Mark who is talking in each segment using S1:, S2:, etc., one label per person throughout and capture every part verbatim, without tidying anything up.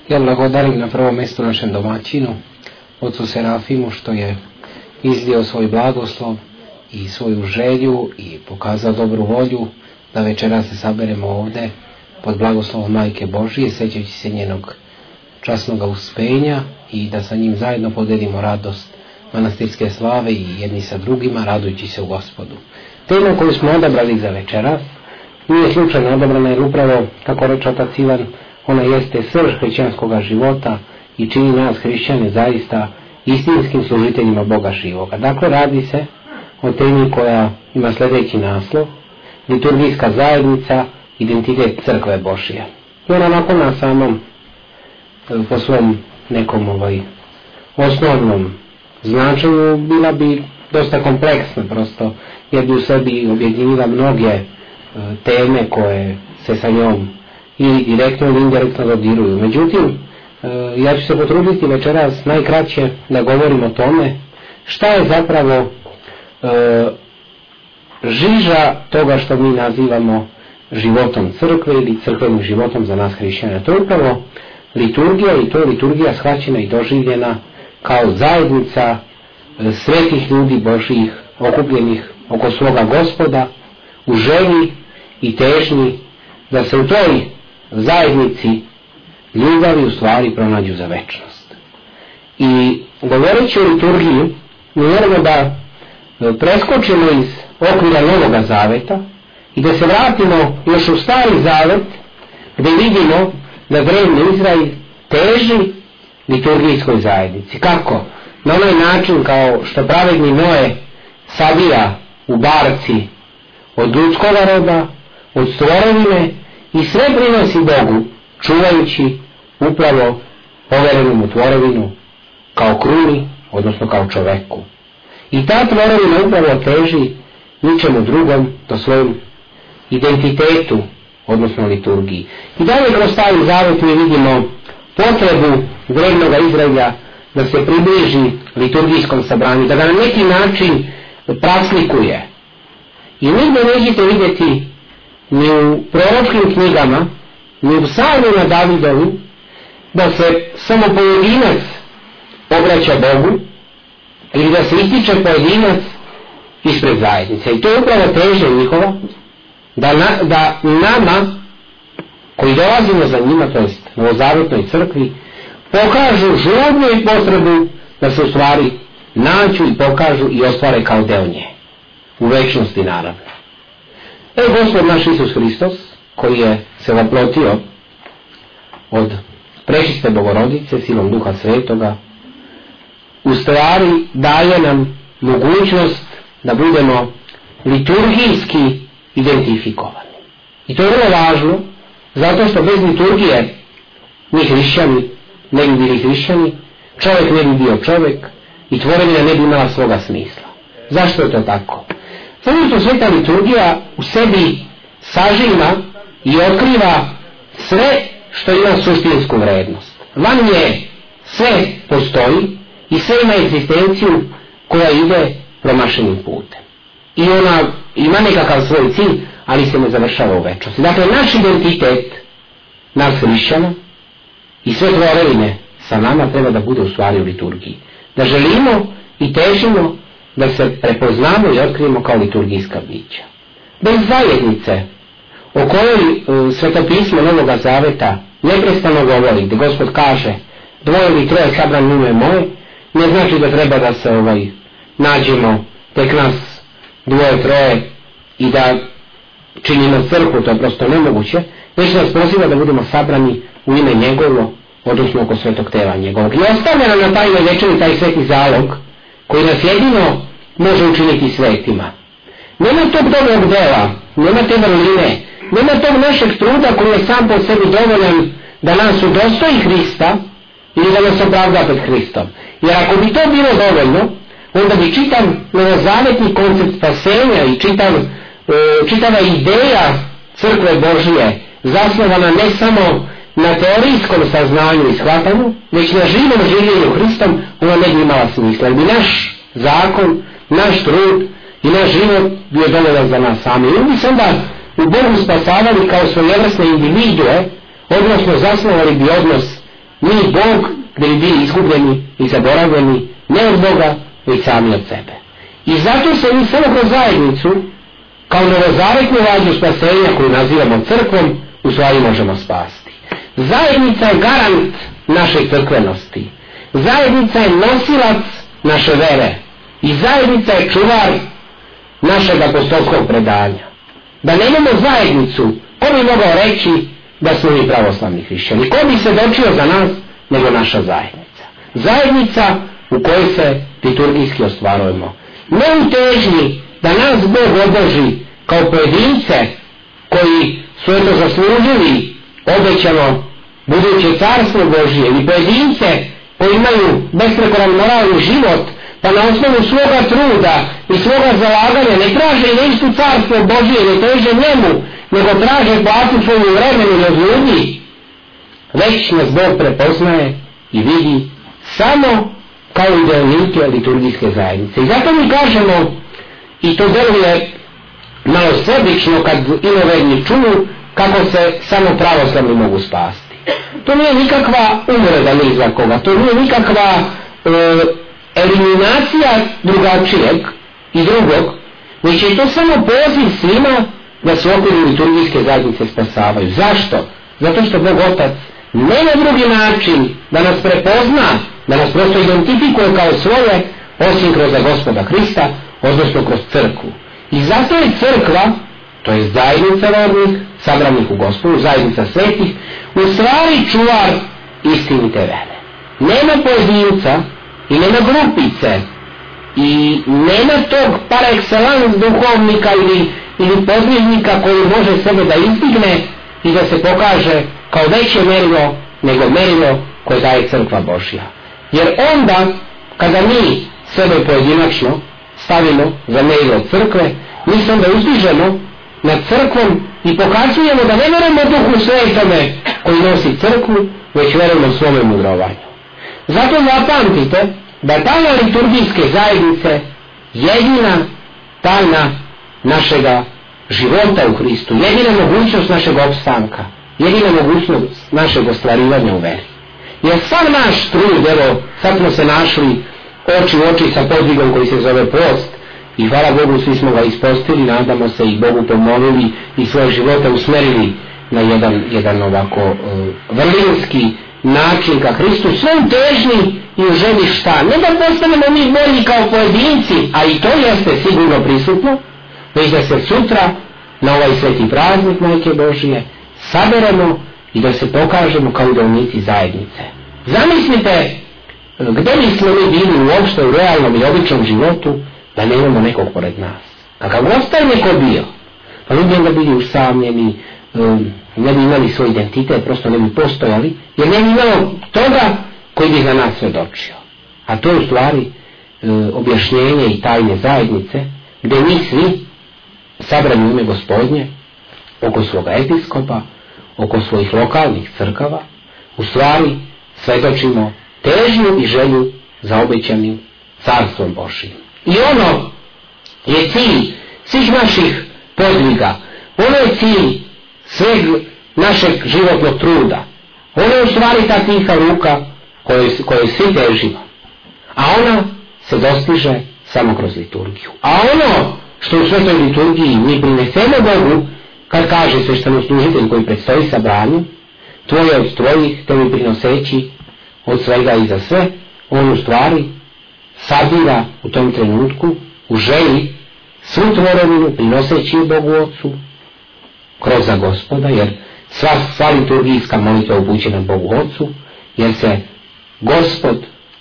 S1: Ja blagodarim na prvom mjestu našem domaćinu, ocu Serafimu, što je izlio svoj blagoslov i svoju želju i pokazao dobru volju da večeras se saberemo ovdje pod blagoslovom Majke Božije, sjećajući se njenog časnog uspenja i da sa njim zajedno podelimo radost manastirske slave i jedni sa drugima, radujući se u Gospodu. Tema koju smo odabrali za večeras nije slučajno odabrana, jer upravo, kako reče otac Ivan, ona jeste srž hrišćanskog života i čini nas hrišćane zaista istinskim služiteljima Boga živoga. Dakle, radi se o temi koja ima sljedeći naslov: liturgijska zajednica, identitet crkve Božje. I ona onako na samom, po svom nekom ovaj, osnovnom značenju bila bi dosta kompleksna, prosto, jer bi u sebi objedinila mnoge e, teme koje se sa njom ili direktno ili indirektno dodiruju. Međutim, e, ja ću se potruditi večeras najkraće da govorim o tome šta je zapravo e, žiža toga što mi nazivamo životom crkve ili crkvenim životom za nas hrišćane. To je upravo liturgija, i to je liturgija shvaćena i doživljena kao zajednica e, svetih ljudi Božjih okupljenih oko svoga Gospoda u želji i težnji da se u toj zajednici ljubavi u stvari pronađu za večnost. I govoreći o liturgiji, mi moramo da preskočimo iz okvira Novoga Zaveta i da se vratimo još u Stari Zavet, gdje vidimo da drevni Izrael teži liturgijskoj zajednici. Kako? Na onaj način kao što pravedni Noe sabira u barci od ljudskoga roda, od stvorenine, i sve prinosi Bogu, čuvajući upravo poverenu mu tvorevinu kao kruni, odnosno kao čoveku. I ta tvorevina upravo teži ničemu drugom do svojom identitetu, odnosno liturgiji. I dalje kroz Stari Zavet mi vidimo potrebu drevnoga Izraelja da se približi liturgijskom sabranju, da ga na neki način praslikuje. I nigdje nećete vidjeti ni u proročkim knjigama, ni u psalmima Davidovi, da se samo pojedinac obraća Bogu ili da se ističe pojedinac ispred zajednice. I to je upravo težnja njihova, da, na, da nama koji dolazimo za njima, to jest novozavetnoj crkvi, pokažu žudnu i potrebu da se u stvari nađu i pokažu i ostvare kao deo nje. U večnosti naravno. Evo Gospod naš Isus Hristos, koji je se vaplotio od prečiste Bogorodice silom Duha Svetoga, u stvari daje nam mogućnost da budemo liturgijski identifikovani. I to je vrlo važno, zato što bez liturgije mi hrišćani ne bi bili hrišćani, čovjek ne bi bio čovjek i tvorevina ne bi imala svoga smisla. Zašto je to tako? Zato što sveta liturgija u sebi sažima i otkriva sve što ima suštinsku vrednost. Van nje sve postoji i sve ima egzistenciju koja ide promašenim putem. I ona ima nekakav svoj cilj, ali se ne završava u večnosti. Dakle, naš identitet, nas hrišćana i sve tvorevine sa nama treba da bude u stvari u liturgiji. Da želimo i težimo da se prepoznamo i otkrijemo kao liturgijska bića. Bez zajednice o kojoj uh, svetopismo Novoga Zaveta neprestano govori, gdje Gospod kaže dvoje ili troje sabran u ime moje, ne znači da treba da se ovaj, nađemo tek nas dvoje, troje i da činimo crkvu, to je prosto nemoguće, već nas poziva da budemo sabrani u ime njegovo, odnosno oko svetog tela njegovog. I ostavlja nam na tajnoj večeri taj sveti zalog koji nas jedino može učiniti svetima. Nema tog dobrog dela, nema te vrline, nema tog našeg truda koji je sam po sebi dovoljan da nas udostoji Hrista ili da nas opravda pred Hristom. Jer ako bi to bilo dovoljno, onda bi čitav novozavetni koncept spasenja i čitav, e, čitava ideja crkve Božije zasnovana ne samo na teorijskom saznanju i shvatanju, već na živom življenju Hristom, ona ne bi imala smisla. Jer bi naš zakon, naš trud i naš život bio dovoljan za nas sami. I bi se onda u Bogu spasavali kao svojevrsne individue, odnosno zasnovali bi odnos mi Bog, gdje bi bili izgubljeni i zaboravljeni, ne od Boga, već sami od sebe. I zato se mi samo kroz zajednicu, kao novozavetnu vađu spasenja koju nazivamo crkvom, u stvari možemo spasti. Zajednica je garant naše crkvenosti. Zajednica je nosilac naše vere. I zajednica je čuvar našeg apostolskog predanja. Da nemamo zajednicu, ko bi mogao reći da smo mi pravoslavni hrišćani? Ko bi se dočio za nas nego naša zajednica? Zajednica u kojoj se liturgijski ostvarujemo. Ne u težnji da nas Bog oboži kao pojedince koji su eto zaslužili obećano buduće carstvo Božije, ili pojedince koji imaju besprekoran moralni život, pa na osnovu svoga truda i svoga zalaganja ne traže i istu carstvo Božije, ne teže njemu, nego traže platu svoju vremenu od ljudi, već nas Bog prepoznaje i vidi samo kao idealnike liturgijske zajednice. I zato mi kažemo, i to deluje malo sebično kad inoverni čuju, kako se samo pravoslavni mogu spasti. To nije nikakva uvreda ni za koga, to nije nikakva e, eliminacija drugačijeg i drugog, već je to samo poziv svima da se u okviru liturgijske zajednice spasavaju. Zašto? Zato što Bog Otac nema drugi način da nas prepozna, da nas prosto identifikuje kao svoje, osim kroz Gospoda Hrista, odnosno kroz crkvu. I zato je crkva, to je zajednica vernih, sabranih u Gospodu, zajednica svetih, u stvari čuvar istinite vere. Nema pojedinca i nema grupice i nema tog par excellence duhovnika ili, ili podvižnika koji može sebe da izdigne i da se pokaže kao veće merilo nego merilo koje daje crkva Božja. Jer onda, kada mi sebe pojedinačno stavimo za merilo crkve, mi se onda uzdižemo nad crkvom i pokazujemo da ne verujemo Duhu Svetome koji nosi crkvu, već verujemo svome mudrovanju. Zato zapamtite da tajna liturgijske zajednice jedina tajna našega života u Hristu, jedina mogućnost našeg opstanka, jedina mogućnost našeg ostvarivanja u veri. Jer sam naš trud, evo sad smo se našli oči u oči sa podvigom koji se zove post, i hvala Bogu svi smo ga ispostili, nadamo se i Bogu pomolili i svoje živote usmerili na jedan, jedan ovako uh, vrlinski način ka Hristu, svoj težnji i u želji šta? Ne da postanemo mi bolji kao pojedinci, a i to jeste sigurno prisutno, već da se sutra na ovaj sveti praznik Majke Božije saberemo i da se pokažemo kao idealnici zajednice. Zamislite gdje bismo mi bili uopšte u realnom i običnom životu da nemamo nekog pored nas. Kakav god taj neko bio, pa ljudi onda bili usamljeni, um, ne bi imali svoj identitet, prosto ne bi postojali, jer ne bi imalo toga koji bi za nas svedočio. A to je u stvari um, objašnjenje i tajne zajednice, gdje mi svi sabrani u ime Gospodnje, oko svoga episkopa, oko svojih lokalnih crkava, u stvari svedočimo težnju i želju za obećanim carstvom Božijim. I ono je cilj svih naših podviga, ono je cilj sveg našeg životnog truda, ono je u stvari ta tiha ruka kojoj, kojoj svi težimo, a ona se dostiže samo kroz liturgiju. A ono što u svetoj liturgiji mi prinesemo Bogu, kad kaže sveštenoslужitelj koji predstoji sabranju, tvoje od tvojih, te mi prinoseći od svega i za sve, on u stvari sabira u tom trenutku u želji svu tvorevinu prinoseći Bogu Otcu kroz za Gospoda, jer sva, sva liturgijska molitva je upućena Bogu Otcu, jer se Gospod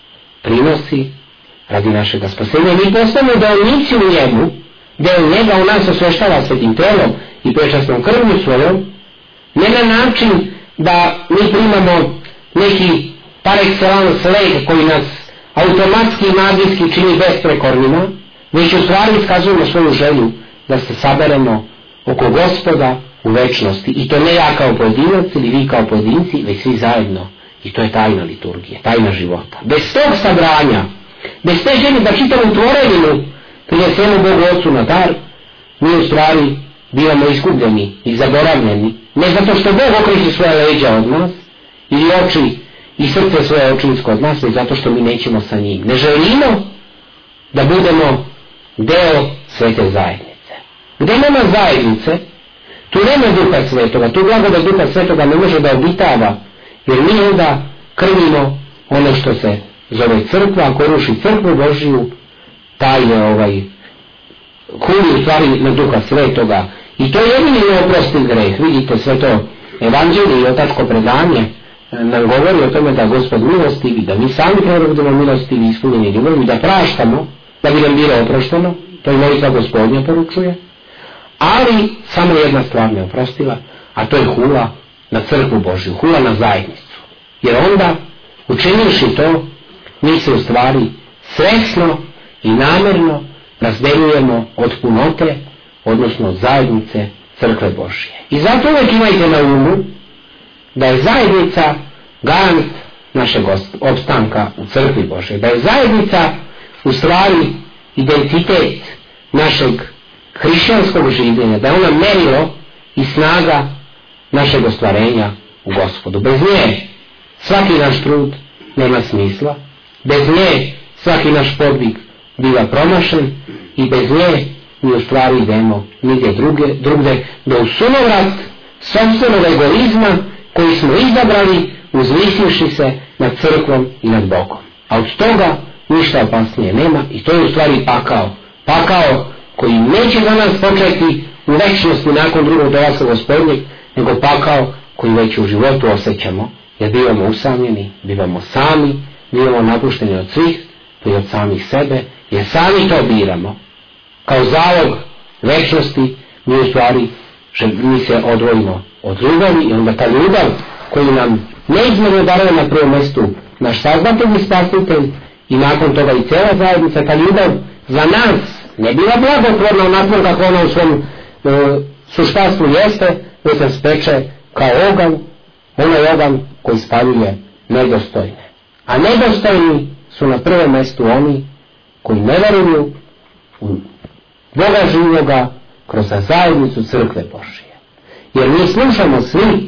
S1: prinosi radi našega spasenja. Mi postavimo idealnici u njemu, gdje u njega u nas osveštava svetim telom i prečasnom krvnju svojom, ne na način da mi primamo neki par excellence lek koji nas automatski i magijski čini besprekornima, već u stvari iskazujemo svoju želju da se saberemo oko Gospoda u večnosti. I to ne ja kao pojedinac ili vi kao pojedinci, već svi zajedno. I to je tajna liturgije, tajna života. Bez tog sabranja, bez te želje da čitavu tvorevinu prinesemo Bogu Otcu na dar, mi u stvari bivamo iskupljeni i zaboravljeni. Ne zato što Bog okreće svoje leđa od nas, ili oči i srce svoje očinsko od nas, zato što mi nećemo sa njim. Ne želimo da budemo deo svete zajednice. Gdje nema zajednice, tu nema Duha Svetoga, tu blagodat Duha Svetoga ne može da obitava, jer mi onda krvimo ono što se zove crkva. Ako ruši crkvu Božiju, taj je ovaj huli u stvari na Duha Svetoga. I to je jedini neoprostiv greh. Vidite, sve to evanđelje i otačko predanje nam govori o tome da Gospod milostivi, da mi sami treba budemo milostivi i ispunjeni ljubavi, da praštamo, da bi nam bilo oprošteno. To je molitva Gospodnja poručuje. Ali samo jedna stvar ne oprostila, a to je hula na crkvu Božju, hula na zajednicu. Jer onda, učinivši to, mi se u stvari svesno i namjerno razdeljujemo od punote, odnosno od zajednice crkve Božje. I zato uvijek imajte na umu da je zajednica garant našeg opstanka u crkvi Božje, da je zajednica u stvari identitet našeg hrišćanskog življenja, da je ona merilo i snaga našeg ostvarenja u Gospodu. Bez nje svaki naš trud nema smisla, bez nje svaki naš podvig biva promašen i bez nje mi u stvari idemo nigdje druge, drugde do u sunovrat sopstvenog egoizma koji smo izabrali uzvisivši se nad crkvom i nad Bogom. A od toga ništa opasnije nema i to je u stvari pakao. Pakao koji neće za nas početi u večnosti nakon drugog dolaska Gospodnjeg, nego pakao koji već u životu osjećamo, jer bivamo usamljeni, bivamo sami, bivamo napušteni od svih i od samih sebe, jer sami to biramo. Kao zalog večnosti mi u stvari mi se odvojimo od ljubavi i onda ta ljubav koju nam neizmjerno daruje na prvom mjestu naš saznatelj i spasitelj i nakon toga i cijela zajednica, ta ljubav za nas ne bila blagotvorna onako kako ona u svom e, suštanstvu jeste, već se speče kao oganj, onaj oganj koji spaljuje nedostojne. A nedostojni su na prvom mjestu oni koji ne veruju u Boga živoga kroz zajednicu crkve Božije. Jer mi slušamo svi e,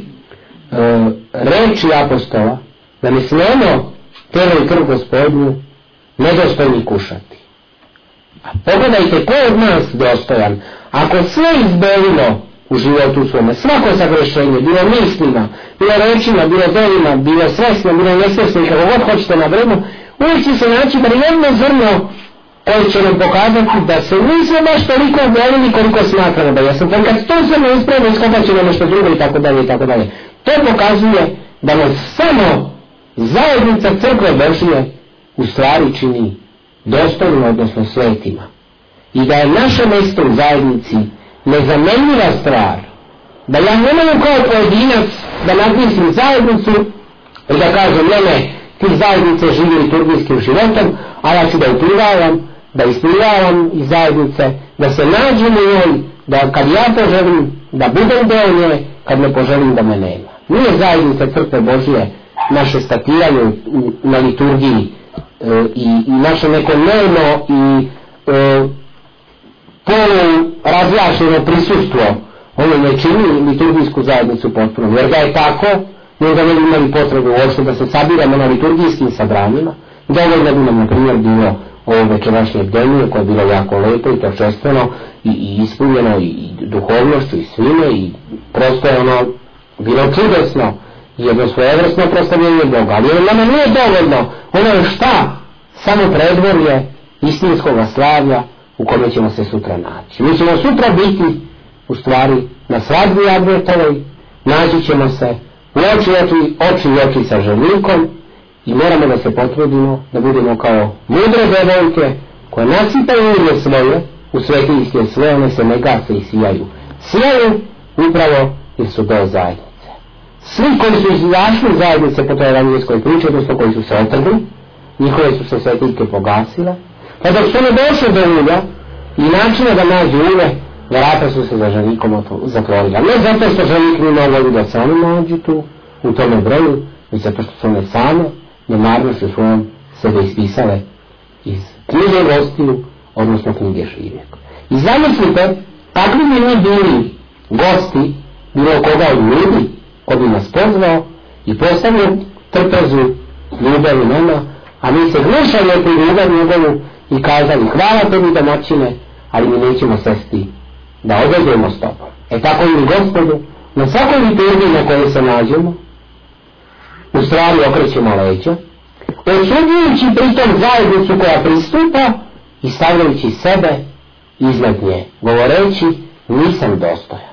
S1: reči apostola da ne smijemo telo i krv Gospodnju nedostojni kušati. A pogledajte ko je od nas dostojan. Ako sve izbelimo u životu svome, svako sagrešenje, bilo mislima, bilo rečima, bilo delima, bilo svesno, bilo nesvesno, kako god hoćete na vremenu, uvijek će se naći da jedno zrno koji će nam pokazati da se nismo baš toliko ubolili koliko smatramo da jesam. Kad to se ne ispravimo, iskapat će nam nešto drugo i tako dalje i tako dalje. To pokazuje da nas samo zajednica crkve Božije u stvari čini dostojno, odnosno svetima. I da je naše mjesto u zajednici nezamenljiva stvar. Da ja ne mogu kao pojedinac da nadmislim zajednicu i da kažem ne, ne, ti zajednice živi liturgijskim životom, a ja ću da uplivavam, da isplivavam iz zajednice, da se nađem u njoj, da kad ja poželim da budem deo nje, kad ne poželim da me nema. Nije zajednica crkve Božije naše statiranje u, u, na liturgiji e, i, i naše neko dnevno i e, polu razjašnjeno prisustvo. Ono ne čini liturgijsku zajednicu potpuno, jer da je tako, mi da ne bi imali potrebu uopšte da se sabiramo na liturgijskim sabranjima. Dovoljno bi nam, na primjer, bilo ovo večerašnje bdenje koje je bilo jako lepo i točestveno i, i ispunjeno i, i duhovnošću i svime i prosto je ono bilo čudesno, jedno svojevrsno proslavljenje Boga, ali nama nije dovoljno, ono je šta? Samo predvorje istinskoga slavlja u kome ćemo se sutra naći. Mi ćemo sutra biti u stvari na svadbi Adventovoj, naći ćemo se u oči, oči, oči i oči sa ženikom i moramo da se potrudimo da budemo kao mudre devojke koje nasipaju ulje svoje u svetiljske svoje, one se ne gase i sijaju. Sijaju upravo jer su do zajednice. Svi koji su izašli iz zajednice po toj evanđelskoj priči, odnosno koji su se otrgli, njihove su se svetiljke pogasile, pa dok su ne došli do ulja i načina da nađu ulje, vrata su se za ženikom zatvorila. Ne zato što ženik nije mogli da se oni nađu tu, u tome broju, već zato što su one same, nemarnošću svojom sebe ispisale iz knjige gostiju, odnosno knjige živjek. I zamislite, kakvi bi mi bili gosti, bilo koga od ljudi, ko bi nas pozvao i postavio trpezu, ljubavi nema, a mi se gnušali oko ljubav njegovu i kazali hvala tebi domaćine, ali mi nećemo sesti da odvedemo s tobom. E tako i mi Gospodu, na svakoj liturgiji na kojoj se nađemo, u stvari okrećemo leđa, osuđujući pritom zajednicu koja pristupa i stavljajući sebe iznad nje, govoreći nisam dostojan.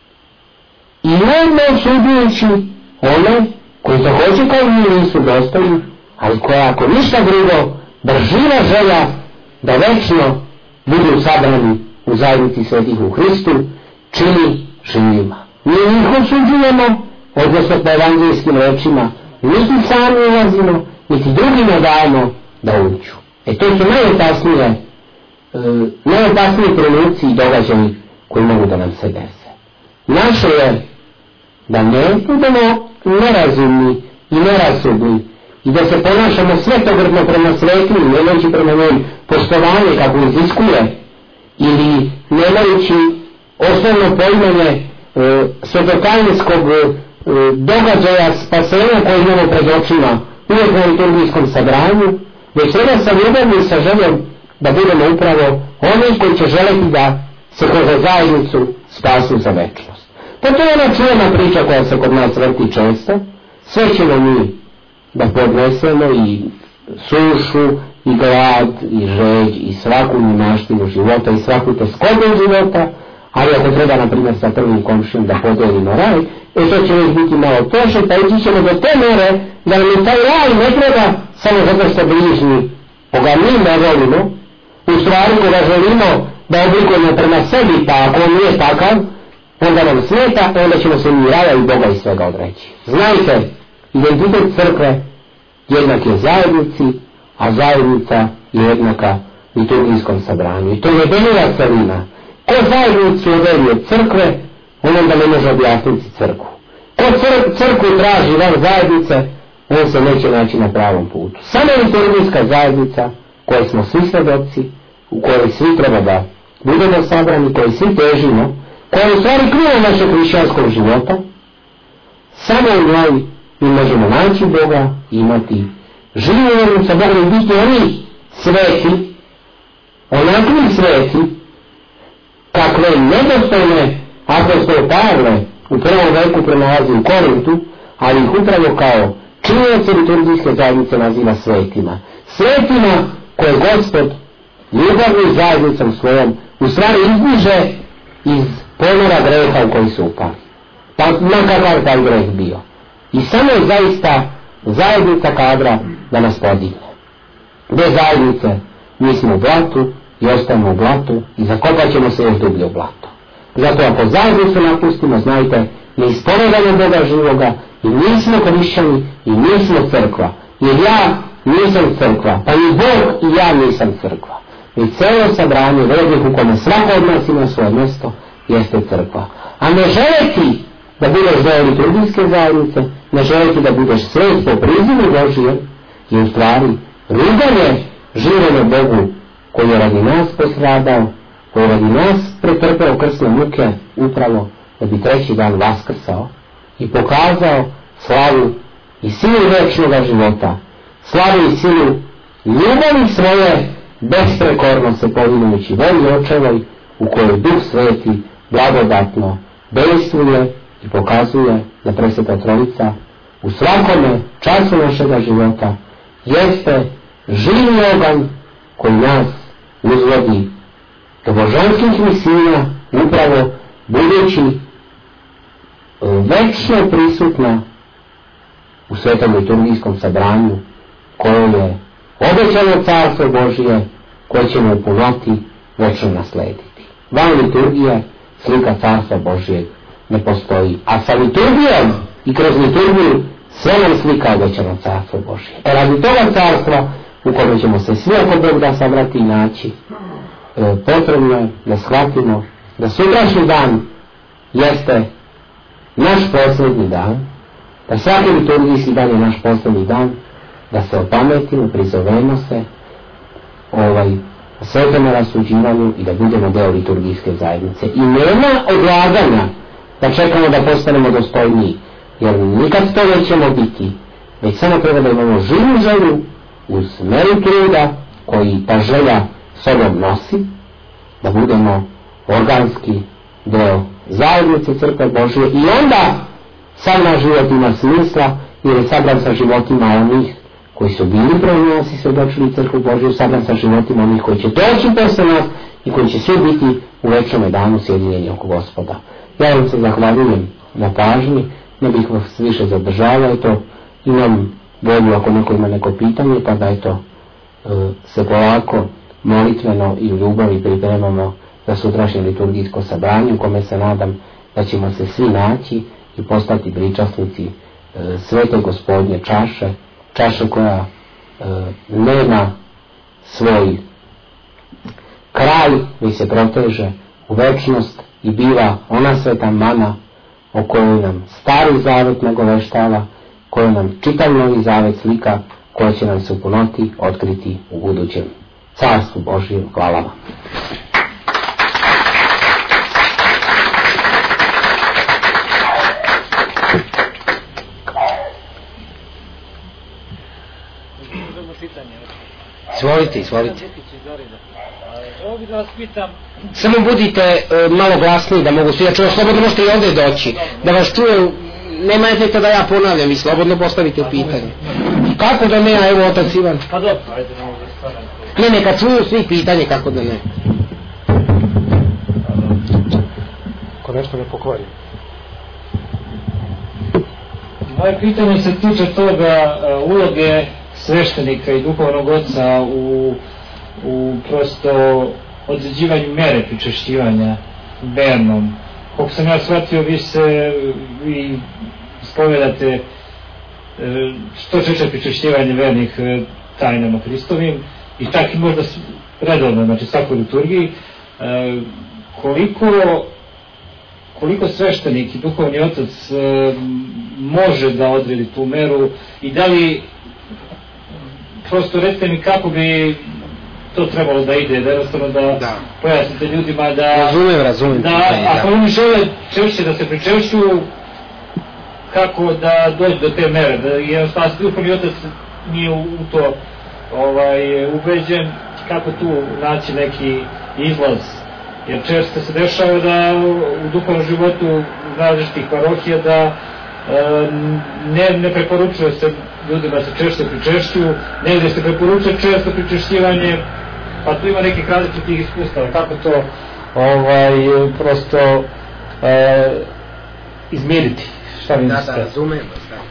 S1: I ujedno osuđujući one koji također kao mi nisu dostojni, ali koja ako ništa drugo brživa želja da večno budu sabrani u zajednici svetih u Hristu, čini živima. Mi ih osuđujemo, odnosno po evanđelskim rečima, niti sami ulazimo, niti drugima dajemo da uđu. E to su najopasnije, e, najopasnije trenuci i događaji koji mogu da nam se dese. Naše je da ne budemo nerazumni i nerazumni i da se ponašamo svetogrdno prema svetim, nemajući prema njim poštovanje kako iziskuje, ili nemajući osnovno poimanje e, svetotajničkog e, događaja spasenja koje imamo pred očima uvijek u liturgijskom sabranju, već treba sa ljubavnim sa željom da budemo upravo oni koji će želeti da se kroz zajednicu spasu za večnost. Pa to je ona čuvena priča koja se kod nas vrti često. Sve ćemo mi da podnesemo i sušu i glad i žeđ i svaku nemaštinu života i svaku teskobu života, ali ako treba na primjer sa prvim komšijom da podelimo raj, e to će već biti malo teže, pa ići ćemo do te mere da nam taj raj ne treba samo zato što bližnji koga mi ne volimo, u stvari koga želimo da oblikujemo prema sebi, pa ako on nije takav, onda nam smeta, onda ćemo se mi raja i Boga i svega odreći. Znajte, identitet crkve jednak je zajednici, a zajednica je jednaka liturgijskom sabranju. I to je jedinila celina. Ko zajednicu odeli od crkve, on onda ne može objasniti crkvu. Ko cr- crkvu traži van zajednice, on se neće naći na pravom putu. Samo liturgijska zajednica, koje smo svi svedoci, u kojoj svi treba da budemo sabrani, koji svi težimo, koja je u stvari krilo našeg hrišćanskog života, samo u njoj mi možemo naći Boga i imati život sa Bogom i biti oni sveti, onakvi sveti, kakve nedostojne apostol Pavle u prvom veku pronalazi u Korintu, ali ih upravo kao činioce liturgijske zajednice naziva svetima. Svetima koje Gospod ljubavnim zajednicom svojom u stvari izdiže iz ponora greha u koji su upali. Pa makakav taj greh bio. I samo je zaista zajednica kadra da nas podigne. Bez zajednice mi smo u blatu i ostajemo u blatu i zakopat ćemo se još dublje u blatu. Zato ako zajednicu napustimo, znajte, ne ispovedamo Boga živoga i nismo hrišćani i nismo crkva. Jer ja nisam crkva, pa i Bog i ja nisam crkva. I celo sabranje rednih u kome svako od nas ima svoje mjesto jeste crkva. A ne želeti da budeš deo liturgijske zajednice, ne želeti da budeš svet po prizivu Božijem, je u stvari ruganje živome Bogu koji je radi nas postradao, koji je radi nas pretrpeo krsne muke upravo da bi treći dan vaskrsao i pokazao slavu i silu večnoga života, slavu i silu ljubavi svoje, besprekorno se podinujući volji očevoj u kojoj Duh Sveti blagodatno dejstvuje i pokazuje da Presveta Trojica u svakome času našega života jeste živi oganj koji nas uzvodi do božanskih misija, upravo budući večno prisutna u svetom liturgijskom sabranju koje je obećano carstvo Božije koje ćemo u punoti večno naslediti. Van liturgije slika carstva Božijeg ne postoji, a sa liturgijom i kroz liturgiju sve nam slika obećano carstvo Božije. E radi toga carstva u kome ćemo se svi ako Bog da sabrati i naći, e, potrebno je da shvatimo da sutrašnji dan jeste naš posljednji dan, da svaki liturgijski dan je naš posljednji dan, da se opametimo, prizovemo se ovaj, svetome rasuđivanju i da budemo deo liturgijske zajednice. I nema odlaganja da čekamo da postanemo dostojniji, jer nikad to nećemo biti. već samo treba da imamo živu želju uz meru truda koji ta želja sobom nosi, da budemo organski deo zajednice crkve Božije, i onda sam naš život ima smisla, jer je sabran sa životima onih koji su bili prvi nas i svjedočili crkvu Božiju, sabran sa životima onih koji će doći posle nas i koji će svi biti u večnome danu sjedinjeni oko Gospoda. Ja vam se zahvaljujem na pažnji, ne bih vas više zadržavao, to imam volju ako neko ima neko pitanje, pa da eto se polako molitveno i u ljubavi pripremamo za sutrašnje liturgijsko sabranje, u kome se nadam da ćemo se svi naći i postati pričasnici e, svete Gospodnje čaše, čaše koja e, nema svoj kraj, već se proteže u večnost i biva ona sveta mana o kojoj nam Stari Zavet nagoveštava, kojoj nam čitav Novi Zavet slika, koja će nam se u punoti otkriti u budućem Carstvu Božijem. Hvala vam. Izvolite, izvolite.
S2: Ovo bih da vas pitam.
S1: Samo budite e, malo glasniji da mogu svi da čuju, slobodno možete i ovdje doći, da vas čuju, nema efekta da ja ponavljam, vi slobodno postavite pitanje. Kako da ne, a evo otac Ivan.
S2: Pa dobro, ajde, ne mogu da stanem.
S1: Ne, neka čuju svi pitanje, kako da ne.
S3: Ako nešto ne pokvari.
S2: Moje pitanje se tiče toga uh, uloge sveštenika i duhovnog oca u, u prosto određivanju mere pričešćivanja vernom. Koliko sam ja shvatio, vi se vi spovedate što češće pričešćivanje vernih tajnama Hristovim i čak i možda redovno, znači svakoj liturgiji. E, koliko koliko sveštenik i duhovni otac e, može da odredi tu meru i da li, prosto recite mi kako bi to trebalo da ide, da jednostavno da, da. pojasnite ljudima da
S1: razumijem, razumijem
S2: da, da ako oni žele češće da se pričešćuju, kako da dođe do te mere, da jednostavno duhovni otac nije u, u to ovaj, ubeđen, kako tu naći neki izlaz, jer često se dešava da u duhovnom životu različitih parohija da e, ne, ne preporučuje se ljudima se češće pričešćuju, negdje se preporučuje često pričešćivanje, pa tu ima nekih različitih iskustava, kako to ovaj, prosto e, izmiriti. Šta vi mislite?
S1: Da, da, razumijem.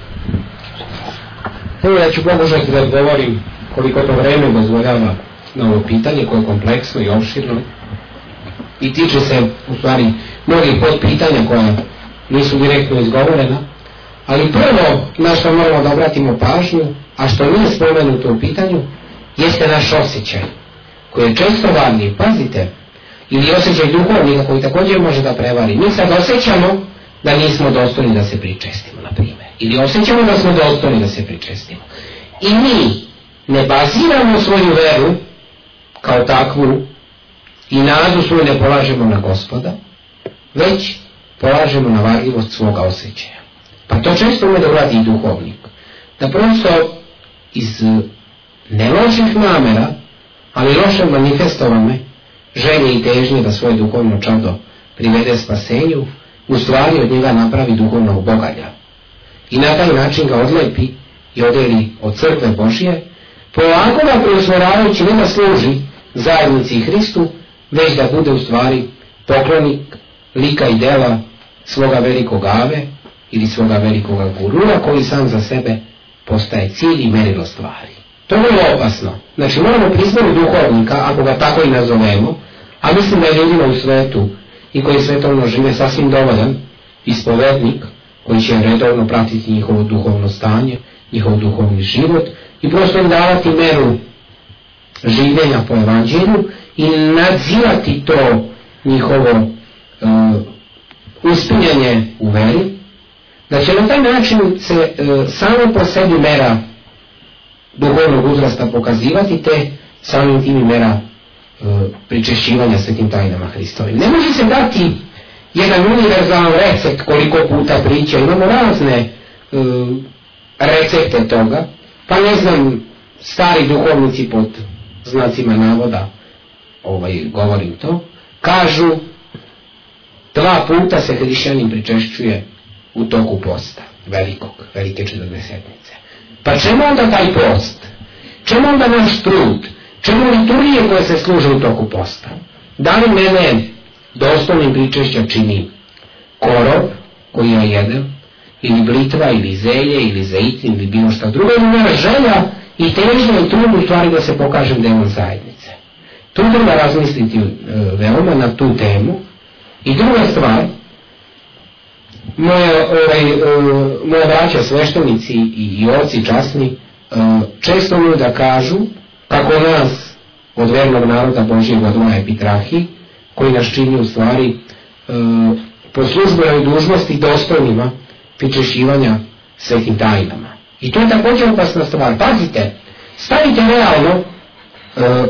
S1: Evo ja ću pokušati da odgovorim koliko to vreme dozvoljava na ovo pitanje koje je kompleksno i opširno i tiče se u stvari mnogih podpitanja koja nisu direktno izgovorena, ali prvo na što moramo da obratimo pažnju, a što nije spomenuto u pitanju, jeste naš osjećaj koji je često varni, pazite, ili osjećaj duhovnika koji također može da prevari. Mi sad osjećamo da nismo dostojni da se pričestimo, na primjer, ili osjećamo da smo dostojni da se pričestimo. I mi ne baziramo svoju veru kao takvu i nadu svoju ne polažemo na Gospoda, već polažemo na varljivost svoga osjećaja. Pa to često ume da uradi i duhovnik. Da prosto iz ne loših namera, ali loše manifestovane želje i težnje da svoje duhovno čado privede spasenju, u stvari od njega napravi duhovnog bogalja. I na taj način ga odlepi i odeli od crkve Božije, polako ga preusmeravajući ne da služi zajednici i Hristu, već da bude u stvari poklonik lika i dela svoga velikog ave ili svoga velikog gurua koji sam za sebe postaje cilj i merilo stvari. To je vrlo opasno. Znači moramo priznati duhovnika, ako ga tako i nazovemo, a mislim da je ljudima u svetu i koji svetovno žive sasvim dovoljan ispovednik koji će redovno pratiti njihovo duhovno stanje, njihov duhovni život i prosto im davati meru življenja po evanđelju i nadzirati to njihovo uh, uspinjanje u veri, da će na taj način se uh, samo po sebi mera duhovnog uzrasta pokazivati, te samim tim i mera uh, pričešćivanja svetim tajnama Hristovim. Ne može se dati jedan univerzalan recept koliko puta priča, imamo razne uh, recepte toga, pa ne znam, stari duhovnici pod znacima navoda, ovaj, govorim to, kažu dva puta se hrišćanin pričešćuje u toku posta, velikog, velike četrdesetnice. Pa čemu onda taj post? Čemu onda naš trud? Čemu liturgije koje se služe u toku posta? Da li mene doslovnim pričešća čini korov koji ja jedem, ili blitva, ili zelje, ili zejtin, ili bilo šta drugo, ili moja želja i težnja i trud u stvari da se pokažem da imam zajednice. Tu treba razmisliti e, veoma na tu temu. I druga stvar, moje, ovaj, e, moje braća sveštenici i, i oci časni e, često imaju da kažu kako nas od vernog naroda Božjeg odvaja epitrahi, koji nas čini u stvari e, po službenoj dužnosti dostojnima pričešćivanja svetim tajnama. I to je također opasna stvar. Pazite, stavite realno e,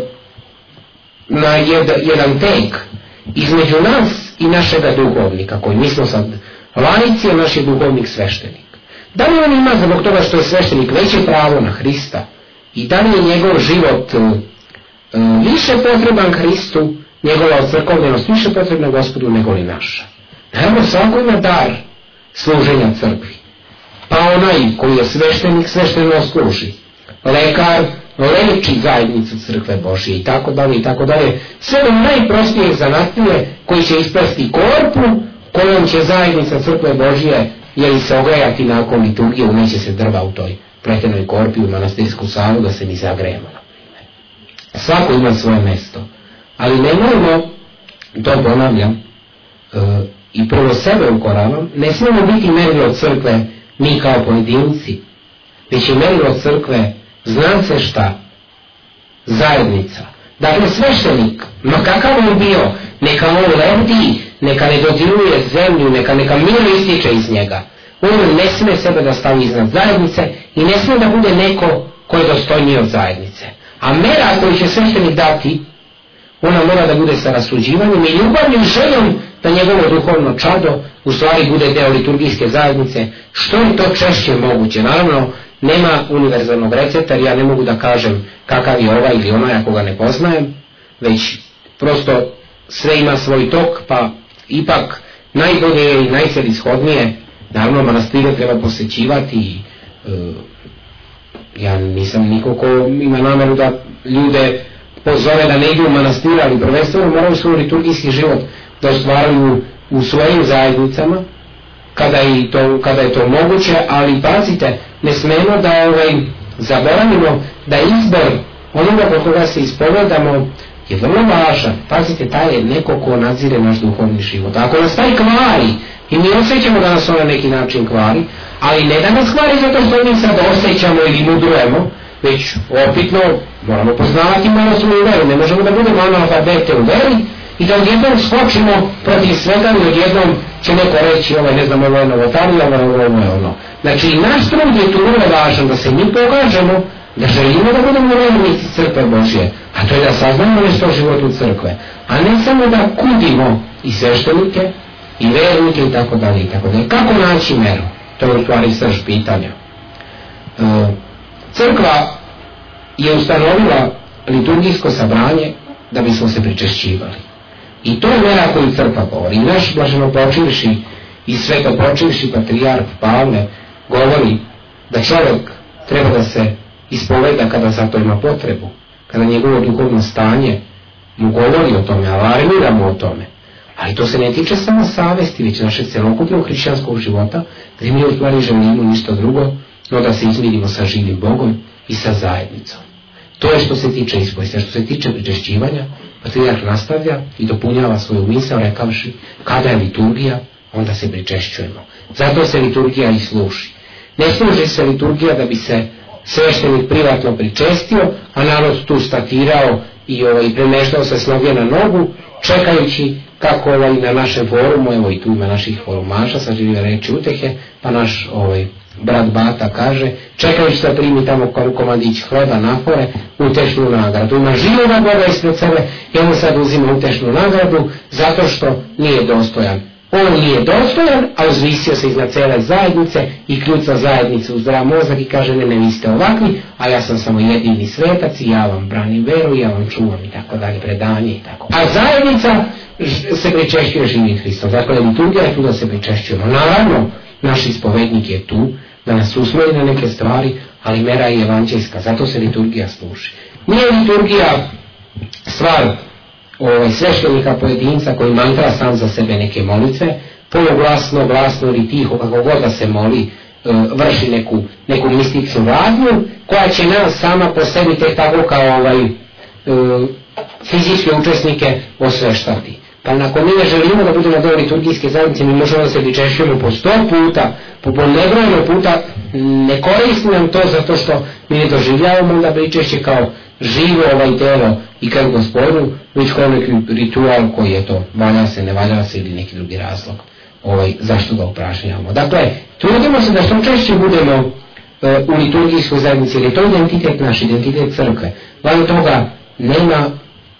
S1: na jed, jedan tek između nas i našega duhovnika, koji mi smo sad laici, a naš je duhovnik sveštenik. Da li on ima zbog toga što je sveštenik veće pravo na Hrista i da li je njegov život e, više potreban Hristu, njegova crkovljenost više potrebna Gospodu nego li naša? Naravno, svako ima dar služenja crkvi. Pa onaj koji je sveštenik, svešteno služi. Lekar leči zajednicu crkve Božje i tako dalje i tako dalje. Sve do najprostijeg zanatlije koji će isplesti korpu kojom će zajednica crkve Božje jeli se ogrejati nakon liturgije, uneće se drva u toj pletenoj korpi u manastirsku salu da se mi zagrejemo. Svako ima svoje mesto. Ali nemojmo, to ponavljam, e, i prvo sebe ukoravam, ne smijemo biti merilo crkve mi kao pojedinci, već je merilo crkve, zna se šta, zajednica. Dakle, sveštenik, ma kakav on bio, neka on lebdi, neka ne dodiruje zemlju, neka neka miro ističe iz njega. On ne smije sebe da stavi iznad zajednice i ne smije da bude neko ko je dostojniji od zajednice. A mera koju će sveštenik dati, ona mora da bude sa rasuđivanjem i ljubavnim željom da njegovo duhovno čado u stvari bude deo liturgijske zajednice, što je to češće moguće. Naravno, nema univerzalnog recepta, jer ja ne mogu da kažem kakav je ovaj ili onaj ako ga ne poznajem, već prosto sve ima svoj tok, pa ipak najbolje je i najsvrsishodnije, naravno manastire treba posećivati i e, ja nisam niko ko ima nameru da ljude pozove da ne idu u manastira, ali prvenstveno moraju svoj liturgijski život da ostvaruju u svojim zajednicama kada je to, kada je to moguće, ali pazite, ne smemo da ovaj, zaboravimo da izbor onoga po koga se ispovedamo je vrlo važan. Pazite, taj je neko ko nadzire naš duhovni život. Ako nas taj kvari i mi osjećamo da nas on na neki način kvari, ali ne da nas kvari zato što mi sad osjećamo ili mudrujemo, već opitno moramo poznavati malo svoju veru. Ne možemo da budemo analfabete u veri i da odjednom skočimo protiv svega i odjednom će neko reći ovaj ne znam ovo je novotarija, ovo je ovo je ono. Znači naš trud je tu vrlo važan da se mi pokažemo da želimo da budemo vernici crkve Božje, a to je da saznamo nešto o životu crkve, a ne samo da kudimo i sveštenike i vernike i tako dalje i tako dalje. Kako naći meru? To je u stvari srž pitanja. E, crkva je ustanovila liturgijsko sabranje da bismo se pričešćivali. I to je mera koju crkva govori. I naš blaženopočivši i svetopočivši patrijarh Pavle govori da čovjek treba da se ispoveda kada za to ima potrebu, kada njegovo duhovno stanje mu govori o tome, alarmira mu o tome. Ali to se ne tiče samo savesti, već našeg celokupnog hrišćanskog života, gdje mi u stvari želimo ništa drugo, no da se izmirimo sa živim Bogom i sa zajednicom. To je što se tiče ispovesti. Što se tiče pričešćivanja, patrijarh nastavlja i dopunjava svoju misao rekavši kada je liturgija, onda se pričešćujemo. Zato se liturgija i služi. Ne služi se liturgija da bi se sveštenik privatno pričestio, a narod tu statirao i ovaj, premeštao se s noge na nogu, čekajući kako ovaj, na našem forumu, evo i tu ima naših forumaša sa žive reči utehe, pa naš ovaj, brat Bata kaže, čekajući da primi tamo komadić hleba napore, utešnu nagradu. Ima živoga Boga ispred sebe i on sad uzima utešnu nagradu zato što nije dostojan on nije dostojan, a uzvisio se iznad cele zajednice i kljuca zajednicu u zdrav mozak i kaže ne, ne, vi ste ovakvi, a ja sam samo jedini svetac i ja vam branim veru, ja vam čuvam i tako dalje, predanje i tako. A zajednica se pričešćuje živim Hristom. Dakle, liturgija je tu da se pričešćujemo. Naravno, naš ispovednik je tu da nas usmeri na neke stvari, ali mera je evanđeljska, zato se liturgija služi. Nije liturgija stvar ovaj, sveštenika pojedinca koji mantra sam za sebe neke molitve, poluglasno, glasno ili tiho, kako god da se moli, e, vrši neku, neku mističnu radnju, koja će nas sama po sebi tek tako kao ovaj, e, fizičke učesnike osveštati. Pa ako mi ne želimo da budemo deo liturgijske zajednice, mi možemo da se pričešćujemo po sto puta, po nebrojeno puta, ne koristi nam to zato što mi ne doživljavamo da pričešće kao živo ovaj telo i kao Gospodinu, već kao neki ritual koji je to, valja se, ne valja se ili neki drugi razlog ovaj, zašto ga uprašnjavamo. Dakle, trudimo se da što češće budemo uh, u liturgijskoj zajednici, jer je to identitet naš, identitet crkve. Van toga nema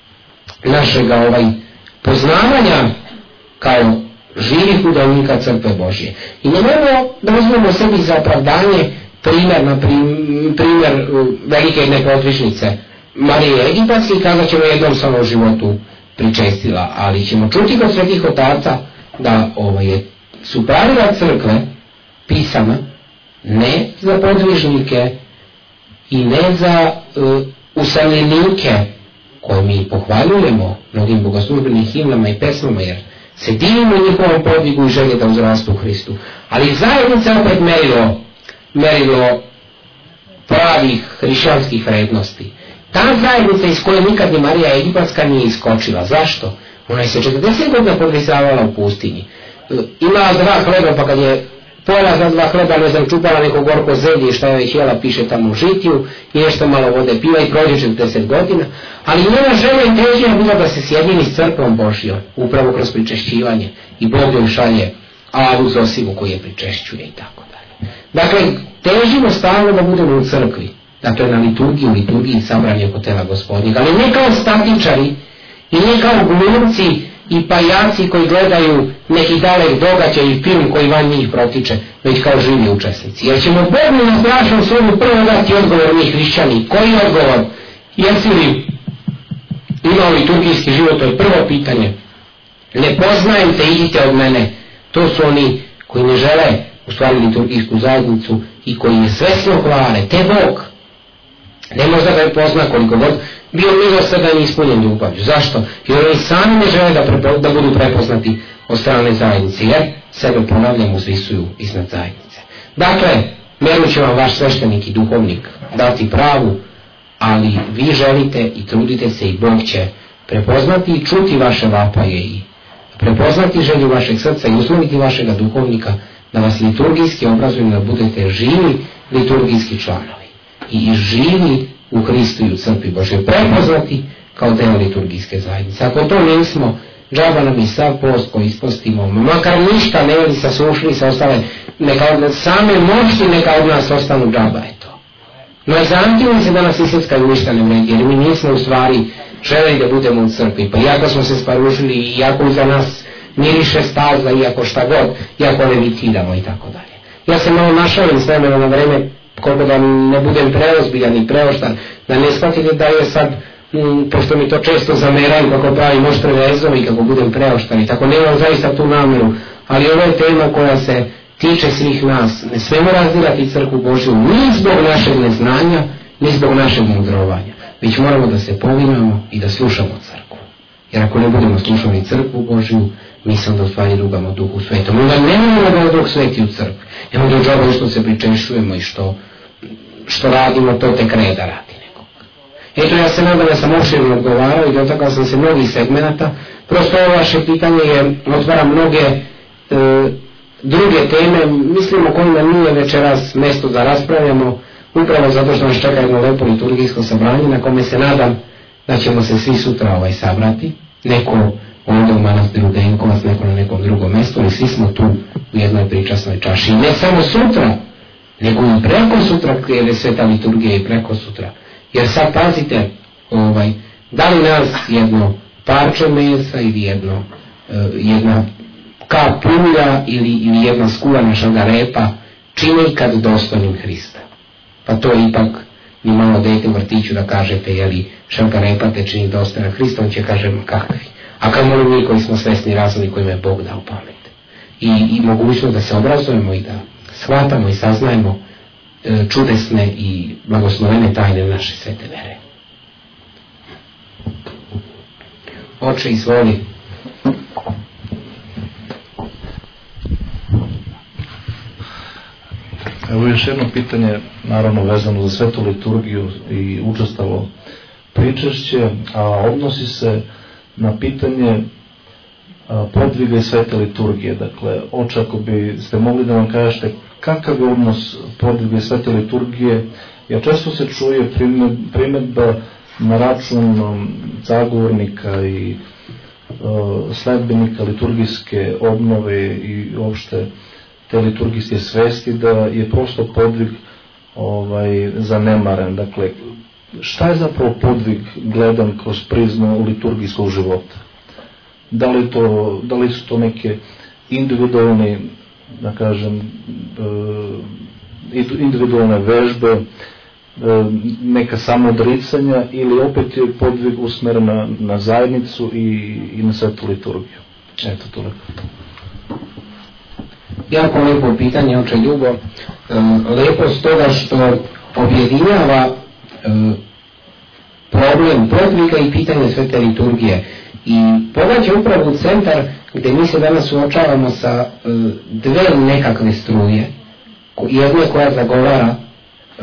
S1: našega ovaj, poznavanja kao živih udalnika crkve Božje. I nemojmo da uzmemo sebi za opravdanje primjer, na primjer velike nepotvišnice Marije Egipatske i kazat ćemo jednom samo u životu pričestila, ali ćemo čuti kod svetih otaca da ovo je, su pravila crkve pisana ne za podvižnike i ne za uh, usamljenike koje mi pohvaljujemo mnogim bogoslužbenim himnama i pesmama, jer se divimo njihovom podvigu i želje da uzrastu u Hristu. Ali zajednica opet merilo, merilo pravih hrišćanskih vrednosti. Ta zajednica iz koje nikad ni Marija Egipatska nije iskočila. Zašto? Ona je se četrdeset godina podvisavala u pustinji. Imala dva hleba, pa kad je pojela za dva hleba, ne znam, čupala neko gorko zelje, šta je htjela, piše tamo u žitiju, i nešto malo vode piva i prođe četrdeset godina. Ali njena želja i težnja bila da se sjedini s crkvom Božjom, upravo kroz pričešćivanje. I Bog joj šalje Avu Zosimu koji je pričešćuje i tako dalje. Dakle, težimo stalno da budemo u crkvi. Dakle, na liturgiji, u liturgiji sabranje oko tela Gospodnjega. Ali ne kao statičari i ne kao glumci i pajaci koji gledaju neki dalek događaj i film koji van njih protiče, već kao živi učesnici. Jer ćemo Bogu na strašnom sudu prvo dati odgovor mi hrišćani. Koji odgovor? Jesi li imao liturgijski život? To je prvo pitanje. Ne poznajem te, idite od mene. To su oni koji ne žele u stvari liturgijsku zajednicu i koji je svesno hvale. Te Bog ne možda ga je pozna koliko god bio milosrdan i ispunjen ljubavlju. Zašto? Jer oni sami ne žele da, prepo, da budu prepoznati od strane zajednice, jer sebe, ponavljam, uzvisuju iznad zajednice. Dakle, meru će vam vaš sveštenik i duhovnik dati pravu, ali vi želite i trudite se i Bog će prepoznati i čuti vaše vapaje i prepoznati želju vašeg srca i usloviti vašega duhovnika da vas liturgijski obrazuju, da budete živi liturgijski članovi i živi u Hristu i u crkvi Božoj, prepoznati kao deo liturgijske zajednice. Ako to nismo, džaba nam i sav post koji ispostimo, makar ništa ne li sa sušli, sa ostale, neka od same moći neka od nas ostanu, džaba je to. No i zamtimo se da nas isjecka ništa ne vredi, jer mi nismo u stvari želeli da budemo u crkvi, pa iako smo se sparužili, iako za nas miriše staza, iako šta god, iako levitiramo i tako dalje. Ja se malo našalim s vremena na vreme, koliko da ne budem preozbiljan i preoštan, da ne shvatite da je sad, m, pošto mi to često zameraju kako pravim oštre vezove i kako budem preoštan i tako, nemam zaista tu namjeru, ali ovo je tema koja se tiče svih nas. Ne smemo razdirati crkvu Božju ni zbog našeg neznanja, ni zbog našeg mudrovanja, već moramo da se povinamo i da slušamo crkvu. Jer ako ne budemo slušali crkvu Božju, mi se onda u stvari rugamo Duhu Svetom. Onda ne možemo da je Duh Sveti u crkvi. Nemo da džaba što se pričešujemo i što, što radimo, to tek reda radi nekog. Eto, ja se nadam da sam opširno odgovarao i dotakao sam se mnogih segmenata. Prosto ovo vaše pitanje je, otvara mnoge e, druge teme, mislim o kojima nije večeras mjesto da raspravljamo, upravo zato što nas čeka jedno lepo liturgijsko sabranje na kome se nadam da ćemo se svi sutra ovaj sabrati. Neko ovdje u manastiru Denkovac, neko na nekom drugom mjestu, ali svi smo tu u jednoj pričasnoj čaši. I ne samo sutra, nego i preko sutra, jer je sveta liturgija i preko sutra. Jer sad pazite, ovaj, da li nas jedno parče mesa ili jedno, uh, jedna kap ulja ili, ili jedna skuvana šargarepa čini kad dostojnim Hrista. Pa to ipak ni malo dete u vrtiću da kažete je li šargarepa te čini dostojnim Hrista, on će kažemo kakvi. A kad molim mi koji smo svesni razumni kojima je Bog dao pamet. I, i mogućnost da se obrazujemo i da shvatamo i saznajemo e, čudesne i blagoslovene tajne naše svete vere. Oče, izvoli.
S4: Evo još jedno pitanje, naravno vezano za svetu liturgiju i učestalo pričešće, a odnosi se na pitanje podviga i svete liturgije. Dakle, oče, ako bi ste mogli da nam kažete kakav je odnos podviga i svete liturgije, jer često se čuje primjedba na račun zagovornika i uh, sledbenika liturgijske obnove i uopšte te liturgijske svesti da je prosto podvig ovaj, zanemaren. Dakle, šta je zapravo podvig gledan kroz prizmu liturgijskog života? Da li, to, da li su to neke individualne, da kažem, individualne vežbe, neka samodricanja, ili opet je podvig usmeren na, na zajednicu i, i na svetu liturgiju? Eto, toliko.
S1: Jako lepo pitanje, oče Ljubo. Lepo s toga što objedinjava problem podviga i pitanje svete liturgije. I pogađa upravo u centar gdje mi se danas suočavamo sa uh, dve nekakve struje. Jedna koja zagovara uh,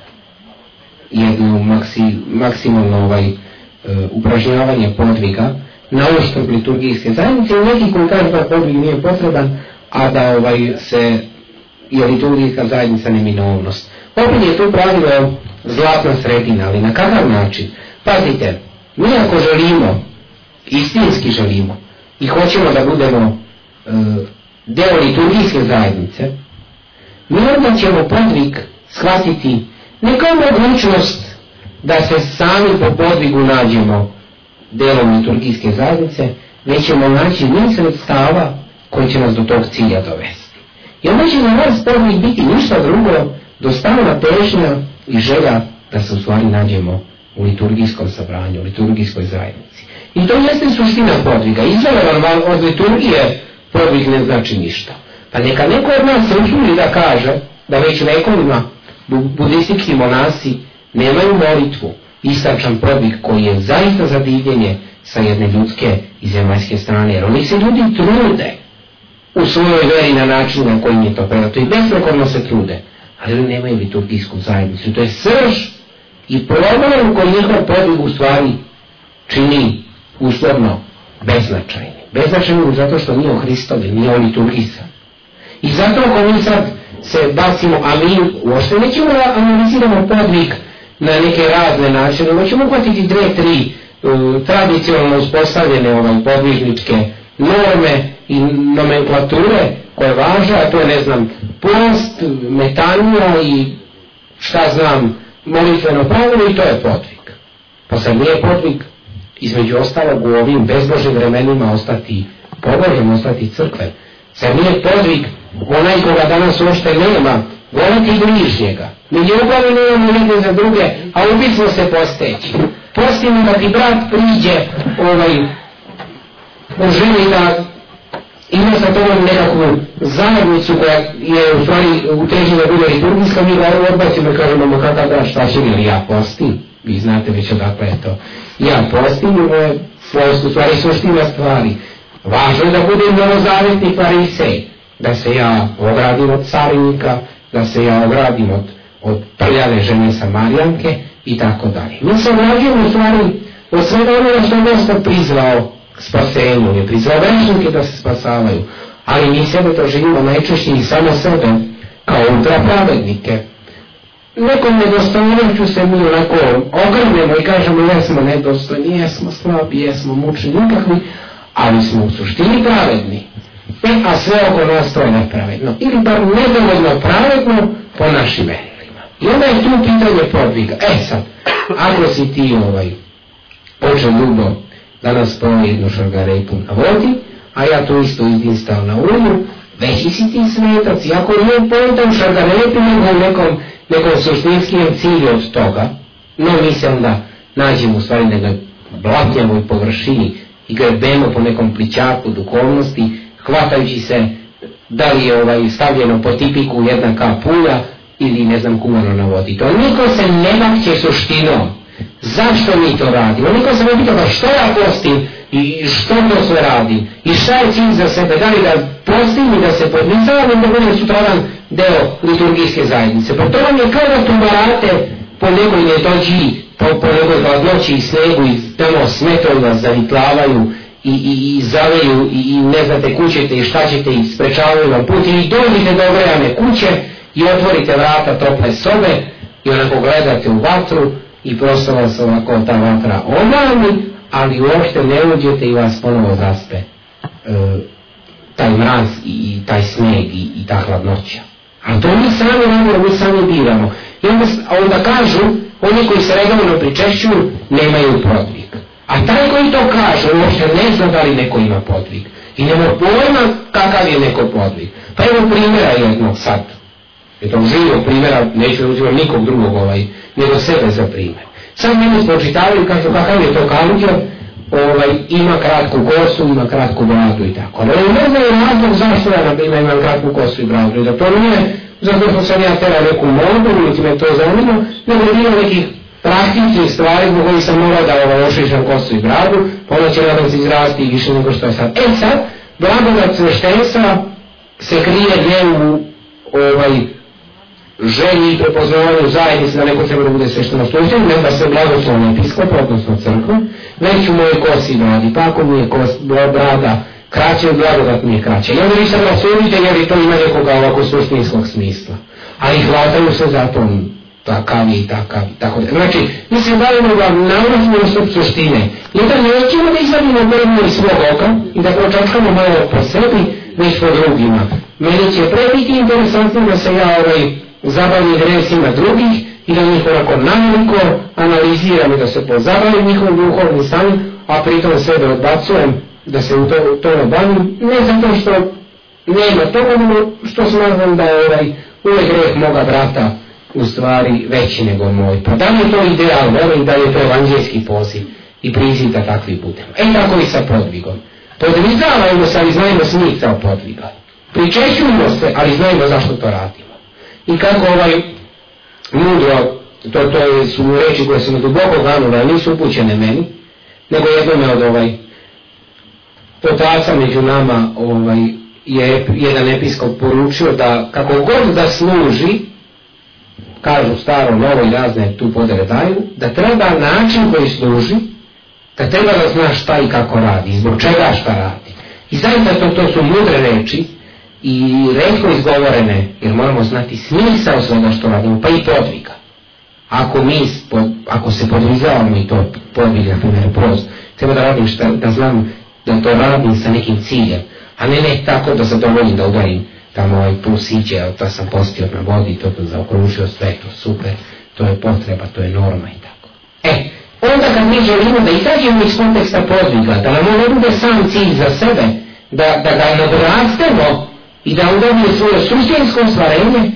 S1: jednu maksi, maksimalno ovaj, uh, upražnjavanje podviga na uštrb liturgijske zajednice, i neki koji kažu da podvig nije potreban, a da ovaj, se je liturgijska zajednica neminovnost. Opet je tu pravilo zlatna sredina, ali na kakav način? Pazite, mi ako želimo, istinski želimo i hoćemo da budemo e, deo liturgijske zajednice, mi onda ćemo podvig shvatiti ne kao mogućnost da se sami po podvigu nađemo delom liturgijske zajednice, već ćemo naći niz sredstava koji će nas do tog cilja dovesti. I onda će na nas podvig biti ništa drugo do stalna težnja i želja da se u stvari nađemo u liturgijskom sabranju, u liturgijskoj zajednici. I to jeste suština podviga. Izgleda vam od liturgije podvig ne znači ništa. Pa neka neko od nas se usudi da kaže da već vekovima budistički monasi nemaju molitvu, istračan podvig koji je zaista za divljenje sa jedne ljudske i zemaljske strane. Jer oni se ljudi trude u svojoj veri na način na koji je to predato i besprekorno se trude. Ali oni nemaju liturgijsku zajednicu. To je srž i problem koji njihov podvig u stvari čini uslovno beznačajni. Beznačajni zato što nije o Hristovi, nije o liturgisan. I zato ako mi sad se bacimo, a mi uopšte nećemo da analiziramo podvig na neke razne načine, nego ćemo uhvatiti dve, tri uh, tradicionalno uspostavljene ovaj, podvižničke norme i nomenklature koje važe, a to je, ne znam, post, metanija i šta znam, molitveno pravilo, i to je podvig. Pa sad nije podvig između ostalog u ovim bezbožnim vremenima ostati pobožnim, ostati crkve. Sad nije podvig onaj koga danas uopšte nema, voliti bližnjega. Mi ljubavi nemamo jedne za druge, a ubismo se posteći. Postimo da ti brat priđe ovaj, u želi da ima sa tobom nekakvu zajednicu koja je u stvari u teži da bude liturgijska, mi ga odbacimo i kažemo mu kakav brat, šta će mi, ja postim. Vi znate već odakle je to. Ja postim, ovo je u stvari suština stvari. Važno je da budem novozavetni farisej, da se ja ogradim od carinika, da se ja ogradim od, od prljave žene Samarijanke i tako dalje. Mi se ograđujemo u stvari od svega onoga što je Gospod prizvao spasenju, je prizvao vešnike da se spasavaju, ali mi sebe to živimo najčešće i samo sebe kao ultrapravednike. Nekom nedostojnošću se mi onako ogrnemo i kažemo jesmo nedostojni, jesmo slabi, jesmo mučni, nikakvi, ali smo u suštini pravedni. E, a sve oko nas to je nepravedno. Ili bar nedovoljno pravedno po našim merilima. I onda je tu pitanje podviga. E sad, ako si ti ovaj, oče Ljubo, danas pojednu šargarepu na vodi, a ja tu isto izdinstao na umu, veći si ti svetac, iako nije pojenta u šargarepi, nego u nekom, nekom suštinskim cilju od toga, no mi se onda nađemo u stvari na blatnjavoj površini i grebemo po nekom plićaku duhovnosti, hvatajući se da li je ovaj stavljeno po tipiku jedna kapulja ili ne znam kuvano na vodi. To niko se ne bakće suštinom. Zašto mi to radimo? Niko se ne pita što ja postim i što to sve radim i šta je cilj za sebe, da li da postim i da se podnicavam i da budem sutradan deo liturgijske zajednice. Pa to vam je kao da tumarate po nekoj netođi, po, po nekoj hladnoći i snegu i tamo smetovi vas zavitlavaju i, i, i zaveju i, i ne znate kućete i šta ćete i sprečavaju vam put i dođite do ogrejane kuće i otvorite vrata tople sobe i onako gledate u vatru i prosto vas ovako ta vatra omami, ali uopšte ne uđete i vas ponovo zaspe e, taj mraz i, i taj sneg i, i ta hladnoća. Ali to mi sami radimo, mi sami biramo. I onda, onda kažu, oni koji se redovno pričešćuju, nemaju podvig. A taj koji to kaže, uopšte ne zna da li neko ima podvig. I nema pojma kakav je neko podvig. Pa evo primjera jednog sad. Eto živog primjera, neću uzimati nikog drugog ovaj, nego sebe za primjer. Sad mi smo očitavali i kažu kakav je to Kalugjer, ovaj, ima kratku kosu, ima kratku bradu i tako. Ali ne znaju razlog zašto ja na primjer imam kratku kosu i bradu. I da to nije zato što sam ja tera neku modu, niti me to zanima, nego je bilo nekih praktičnih stvari zbog kojih sam morao da ovaj, ošišam kosu i bradu, pa ona će nadam se izrasti i više nego što je sad. E sad, blagodat sveštenstva se krije gdje u ovaj, želji i prepoznavanju zajednice da neko treba da bude svešteno služen, ne da se blagoslovno episkopa, odnosno crkve, već u mojoj kosi i bradi. Pa ako mi je kos, brada kraće, blagodat mi je kraće. I onda vi sad rasudite jer i to ima nekoga ovako suštinskog smisla. Ali hvataju se za tom takav i takav i tako da. Znači, mi se bavimo da navraćimo stup suštine. I da nećemo da izvadimo prvo iz svog oka i da pročačkamo malo po sebi, već po drugima. Meni će pre biti interesantno da se ja ovaj zabavim gresima drugih i da njih onako naveliko analiziram i da se pozabavim njihovim duhovnim stanjem, a pritom sebe odbacujem da se u to, to ne bavim, ne zato što nema toga, nego što smatram da je ovaj, uvek greh moga brata u stvari veći nego moj. Pa da li je to ideal, vero i da je to evanđelski poziv i priziv da takvi budemo. E tako i sa podvigom. Podvigavajmo se, ali znajmo smisao podviga. Pričešćujemo se, ali znajmo zašto to radimo. I kako ovaj mudro, to, to su reči koje su me duboko ganule, nisu upućene meni, nego jednome od ovaj otaca među nama ovaj, je jedan episkop poručio da kako god da služi, kažu staro, novo i razne tu podele daju, da treba način koji služi, da treba da zna šta i kako radi, zbog čega šta radi. I zaista to, to su mudre reči i retko izgovorene, jer moramo znati smisao svega što radimo, pa i podviga. Ako mi, ako se podvizavamo i to podviga, na primjer, prost, treba da radim šta, da znam da to radim sa nekim ciljem, a ne ne tako da zadovoljim, da udarim tamo ovaj plusiće, da sam postio na vodi, to to zaokružio sve, to super, to je potreba, to je norma i tako. E, onda kad mi želimo da izađemo iz konteksta podviga, da nam on ne bude sam cilj za sebe, da, da ga nadrastemo i da on dobije svoje suštinsko stvarenje,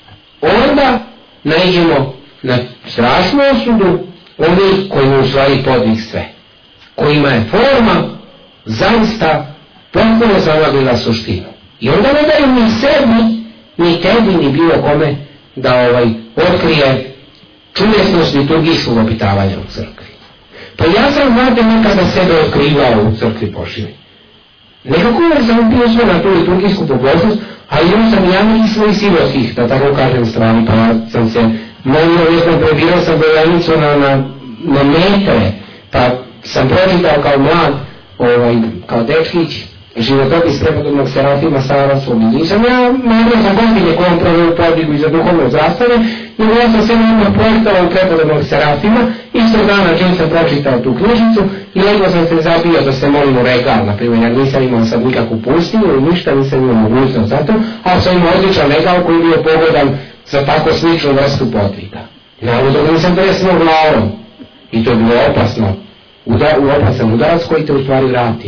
S1: onda naiđemo na strašnu osudu onih koji mu u stvari podvig sve, kojima je forma zaista potpuno zamaglila suštinu. I onda ne daju ni sebi, ni tebi, ni bilo kome da ovaj otkrije čudesnost liturgijskog opitavanja u crkvi. Pa ja sam, znate, nekada sebe otkrivao u crkvi Božjoj. Nekako uvijek sam bio sve na tu liturgijsku pobožnost, ali imao sam ja nekih svojih silovskih, da tako kažem, strani, pa sam se molio, jesam prebirao sam bojanicu na, na, na metre, pa sam pročitao kao mlad, ovaj, kao dečkić, životopis prepodobnog Serafima Saranskog i nisam ja naravno za godine kojom proveo podvigu i za duhovno zastave, nego ja sam sve jedno projektovao prepodobnog Serafima, istog dana čim sam pročitao tu knjižicu i nego sam se zabio da se molim u regal, na primjer, ja nisam imao sad nikakvu pustinu i ništa, nisam imao mogućnost za to, ali sam imao odličan regal koji bio pogodan za tako sličnu vrstu podviga. Naravno da nisam presnuo glavom i to je bilo opasno, Uda, opasan udarac koji te u stvari vrati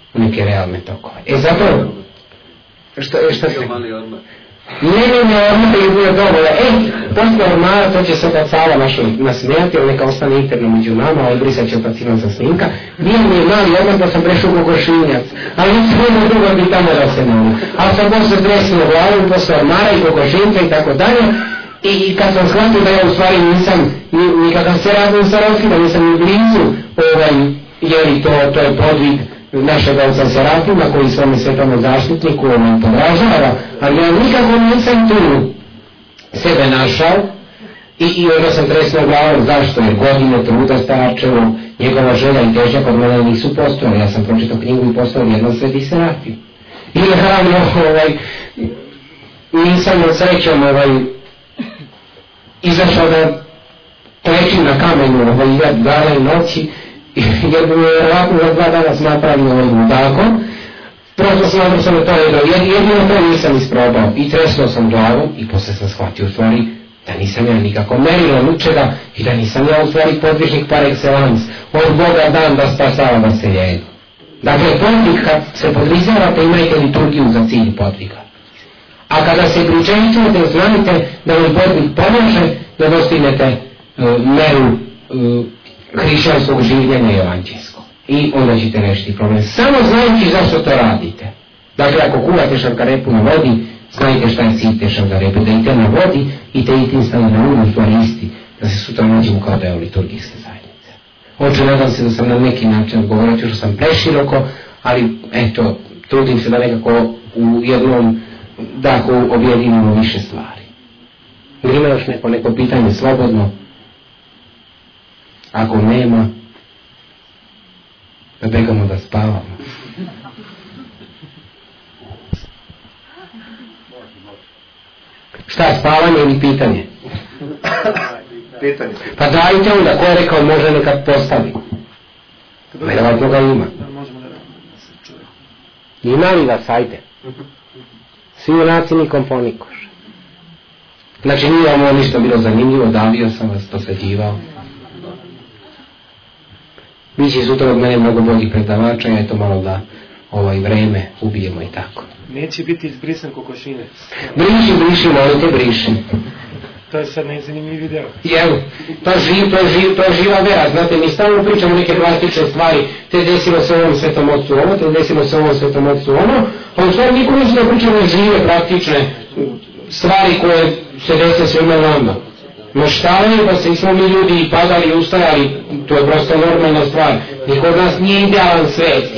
S1: u neke realne tokove. E zato, šta, šta se... Ne, ne, ne, odmah je bilo dovoljno. E, posle ormara, to će se od Sava našo nasmijati, ali neka ostane interno među nama, odbrisat će otac Ivan sa snimka. Bio mi je mali odmah da sam prešao u Kokošinjac, ali nisam jedno drugo bi tamo da se mogu. Ali sam posle tresnuo glavu, posle ormara i Kokošinca i tako dalje. I kad sam shvatio da ja u stvari nisam nikakav Serafim Sarafina, nisam ni blizu, ovaj, jer to, to je podvig našeg oca Serafima koji svome svetome zaštitniku on podražava, ali ja nikako nisam tu sebe našao i, i onda sam tresnuo glavom. Zašto? Jer godine truda starčevo, njegova želja i težnja kod mene nisu postojali. Ja sam pročitao knjigu i postao jedan Sveti Serafim. I naravno, ovaj, nisam od srećom ovaj, izašao da klečim na kamenu ovaj, jed dana i noći, jer bi me vjerojatno za dva dana smatrali ovim budakom. Prosto smatram sam da to jedno, jedino to nisam isprobao i tresnuo sam glavom i posle sam shvatio u stvari da nisam ja nikako merilo ničega i da nisam ja u stvari podvižnik par excellence, od Boga dan da spasava da se jedu. Dakle, podvig kad se podvizavate imajte liturgiju za cilj podviga. A kada se pričešćujete, znajte da vam podvig pomože da dostignete uh, meru uh, hrišćanskog življenja i evanđelskog. I onda ćete rešiti problem. Samo znajući zašto to radite. Dakle, ako kuvate šarkarepu na vodi, znajte šta je cilj te šarkarepe, da idete na vodi i te itim stavite na umu stvari isti, da se sutra nađemo kao deo liturgijske zajednice. Oče, nadam se da sam na neki način odgovorio, što sam preširoko, ali eto, trudim se da nekako u jednom dahu objedinimo više stvari. Ima još neko, neko pitanje slobodno? Ako nema, da begamo da spavamo. Šta, spavanje ili pitanje?
S3: Pitanje.
S1: Pa dajte onda, ko je rekao može nekad postavi. Vjerovatno ga ima. Ima li vas, ajde? Svi junaci nikom ponikoš. Znači nije ovo ništa bilo zanimljivo, davio sam vas, posveđivao. Biće sutra od mene mnogo boljih predavača, ja je to malo da ovaj vreme ubijemo i tako.
S3: Neće biti izbrisan Kokošinac.
S1: Briši, briši, molite, briši.
S3: To je sad najzanimljiviji video.
S1: Jel, to je živ, to je živ, to je živa vera, znate, mi stalno pričamo neke plastične stvari, te desilo se ovom Svetom Otcu ovo, te desilo se ovom Svetom Otcu ono, a u stvari niko neće da pričamo žive, praktične stvari koje se dese svima nama. Maštavaju da se smo mi ljudi i padali i ustajali, to je prosto normalna stvar, niko od nas nije idealan svet.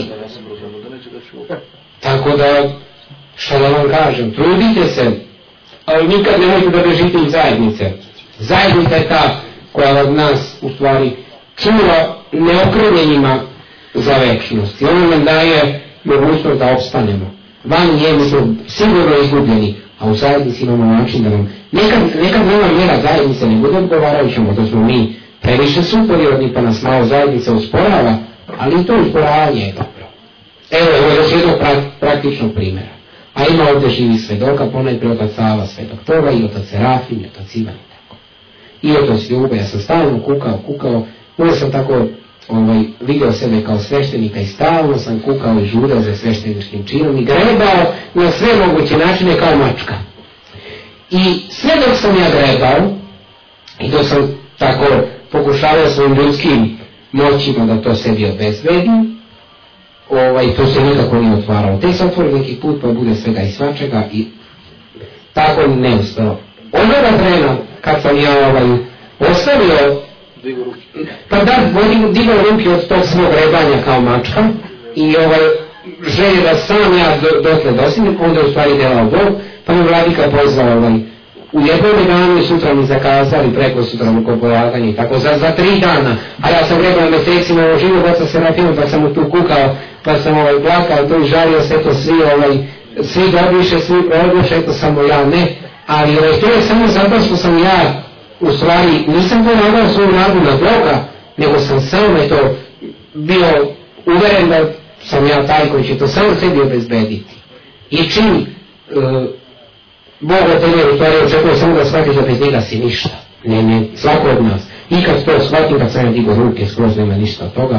S1: Tako da, što da vam kažem, trudite se, ali nikad nemojte da bežite iz zajednice. Zajednica je ta koja od nas u stvari čuva neokrnjenjima za večnost i ono nam daje mogućnost da opstanemo. Van nje mi smo sigurno izgubljeni, a u zajednici imamo način da nam nekad, nekad nema mjera zajednice ne bude odgovarajućemo, to smo mi previše superiorni pa nas malo zajednica usporava, ali i to usporavanje je dobro. Evo, evo još jednog praktičnog primjera. A ima ovdje živi svedoka, ponajprije otac Sava Svetog toga i otac Serafim i otac Ivan i tako. I otac Ljuba, ja sam stalno kukao, kukao, uvijek sam tako ovaj, vidio sebe kao sveštenika i stalno sam kukao i žudao za svešteničkim činom i grebao na sve moguće načine kao mačka. I sve dok sam ja grebao i dok sam tako pokušavao svojim ljudskim moćima da to sebi obezbedim, ovaj, to se nikako nije otvaralo. Te se otvori neki put pa bude svega i svačega i tako ne uspelo. Onoga trena kad sam ja ovaj, ostavio pa da, digao ruke od tog svog grebanja kao mačka i ovaj, želje da sam ja do, dotle dosignem, onda u stvari delao Bog, pa me vladika pozvao ovaj, u jednom danu i sutra mi zakazali preko sutra oko polaganje i tako za, za tri dana, a ja sam grebao mesecima ovo živog oca Serafima pa sam mu tu kukao, pa sam ovaj, plakao to i žalio se to svi, ovaj, svi dobiše, svi prodoše, eto samo ja ne, ali ovaj, to je samo zato što sam ja u stvari nisam to nagao svoju nadu na Boga, nego sam sam eto bio uveren da sam ja taj koji će to samo sebi obezbediti. I čim uh, Bog od tebe u stvari očekuje samo da shvatiš da bez njega si ništa. Ne, ne, svako od nas. I kad to shvatim, kad sam ja digo ruke, skroz nema ništa od toga,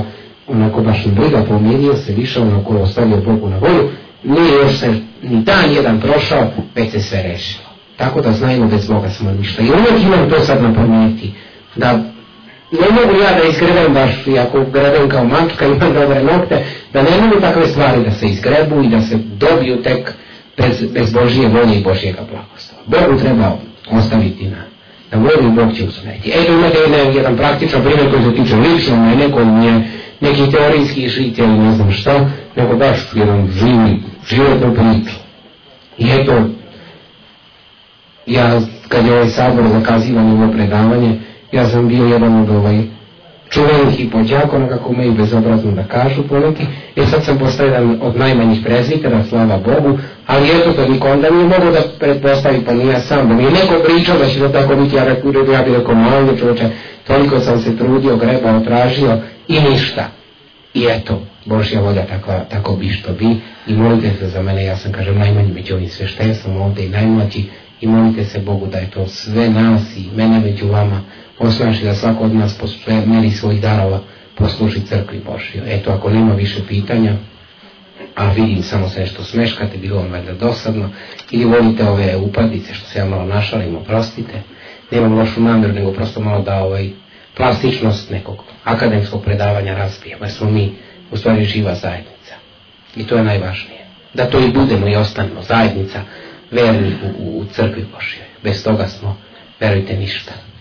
S1: onako baš briga, pomirio se, više onako ostavio Bogu na volju, nije još se ni dan jedan prošao, već se sve rešilo. Tako da znajmo, bez Boga smo ništa. I uvijek imam to sad na pameti, da ne mogu ja da izgrebem baš, iako grebem kao mačka, imam dobre nokte, da ne mogu takve stvari da se izgrebu i da se dobiju tek bez, bez Božije volje i Božijega blagoslova. Bogu treba ostaviti na, na volju i Bog će usmeriti. Eto, imate jedan, jedan praktičan primjer koji se tiče lično mene, koji nije neki teorijski šit ili ne znam šta, nego baš jedan živi, životnu priču. I eto, ja, kad je ovaj sabor zakazivan ovo predavanje, ja sam bio jedan od ovaj čuvenih hipođakona, kako me i bezobrazno da kažu poneki, i sad sam postao jedan od najmanjih prezbitera, slava Bogu, ali eto to niko onda nije mogo da pretpostavi, pa nije sam, da mi je neko pričao da će to tako biti, ja, reku, ja bih rekao malo čovječe, toliko sam se trudio, grebao, tražio i ništa. I eto, Božja volja takva, tako bi što bi, i molite se za mene, ja sam kažem najmanji među ovim sveštenstvom ovdje i najmlađi, i molite se Bogu da je to sve nas i mene među vama osnaži, da svako od nas po meri svojih darova posluži crkvi Božjoj. Eto, ako nema više pitanja, a vidim samo se nešto smeškate, bilo vam valjda dosadno, ili volite ove upadice što se ja malo našalim, oprostite, nemam lošu namjeru, nego prosto malo da ovaj plastičnost nekog akademskog predavanja razbijemo, jer smo mi u stvari živa zajednica. I to je najvažnije. Da to i budemo i ostanemo zajednica vernih u, u crkvi Božjoj. Bez toga smo, verujte, ništa.